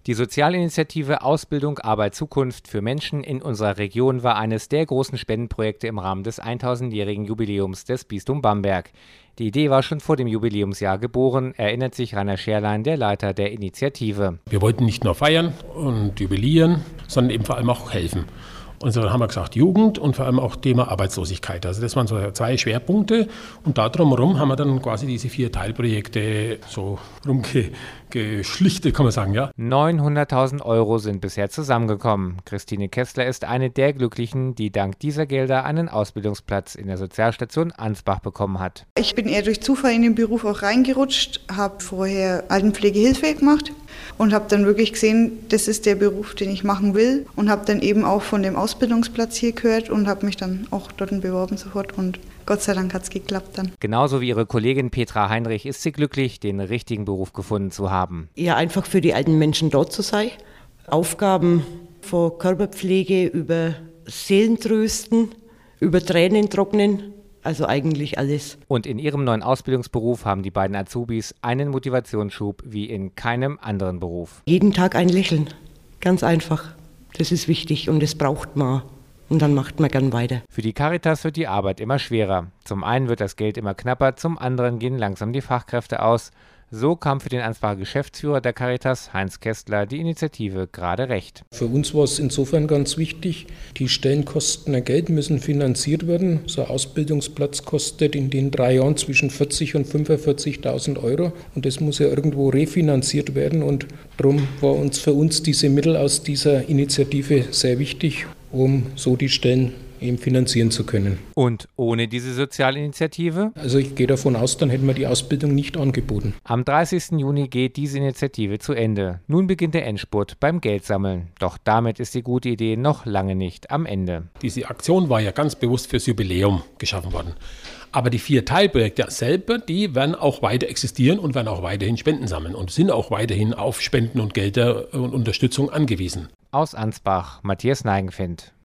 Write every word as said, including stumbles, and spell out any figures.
Die Sozialinitiative Ausbildung, Arbeit, Zukunft für Menschen in unserer Region war eines der großen Spendenprojekte im Rahmen des tausendjährigen Jubiläums des Bistums Bamberg. Die Idee war schon vor dem Jubiläumsjahr geboren, erinnert sich Rainer Scherlein, der Leiter der Initiative. Wir wollten nicht nur feiern und jubilieren, sondern eben vor allem auch helfen. Und so haben wir gesagt, Jugend und vor allem auch Thema Arbeitslosigkeit. Also das waren so zwei Schwerpunkte. Und da drumherum haben wir dann quasi diese vier Teilprojekte so rumgeschlichtet, kann man sagen, ja. neunhunderttausend Euro sind bisher zusammengekommen. Christine Kessler ist eine der Glücklichen, die dank dieser Gelder einen Ausbildungsplatz in der Sozialstation Ansbach bekommen hat. Ich bin eher durch Zufall in den Beruf auch reingerutscht, habe vorher Altenpflegehilfe gemacht und habe dann wirklich gesehen, das ist der Beruf, den ich machen will, und habe dann eben auch von dem Ausbildungsplatz hier gehört und habe mich dann auch dort beworben sofort, und Gott sei Dank hat es geklappt dann. Genauso wie ihre Kollegin Petra Heinrich ist sie glücklich, den richtigen Beruf gefunden zu haben. Ja, einfach für die alten Menschen dort zu sein. Aufgaben von Körperpflege über Seelentrösten, über Tränen trocknen. Also eigentlich alles. Und in ihrem neuen Ausbildungsberuf haben die beiden Azubis einen Motivationsschub wie in keinem anderen Beruf. Jeden Tag ein Lächeln, ganz einfach. Das ist wichtig und das braucht man. Und dann macht man gern weiter. Für die Caritas wird die Arbeit immer schwerer. Zum einen wird das Geld immer knapper, zum anderen gehen langsam die Fachkräfte aus. So kam für den Ansbacher Geschäftsführer der Caritas, Heinz Kestler, die Initiative gerade recht. Für uns war es insofern ganz wichtig, die Stellen kosten Geld, müssen finanziert werden. So ein Ausbildungsplatz kostet in den drei Jahren zwischen vierzig und fünfundvierzigtausend Euro. Und das muss ja irgendwo refinanziert werden. Und darum war uns für uns diese Mittel aus dieser Initiative sehr wichtig, um so die Stellen eben finanzieren zu können. Und ohne diese Sozialinitiative? Also ich gehe davon aus, dann hätten wir die Ausbildung nicht angeboten. Am dreißigsten Juni geht diese Initiative zu Ende. Nun beginnt der Endspurt beim Geldsammeln. Doch damit ist die gute Idee noch lange nicht am Ende. Diese Aktion war ja ganz bewusst fürs Jubiläum geschaffen worden. Aber die vier Teilprojekte selber, die werden auch weiter existieren und werden auch weiterhin Spenden sammeln und sind auch weiterhin auf Spenden und Gelder und Unterstützung angewiesen. Aus Ansbach, Matthias Neigenfeld.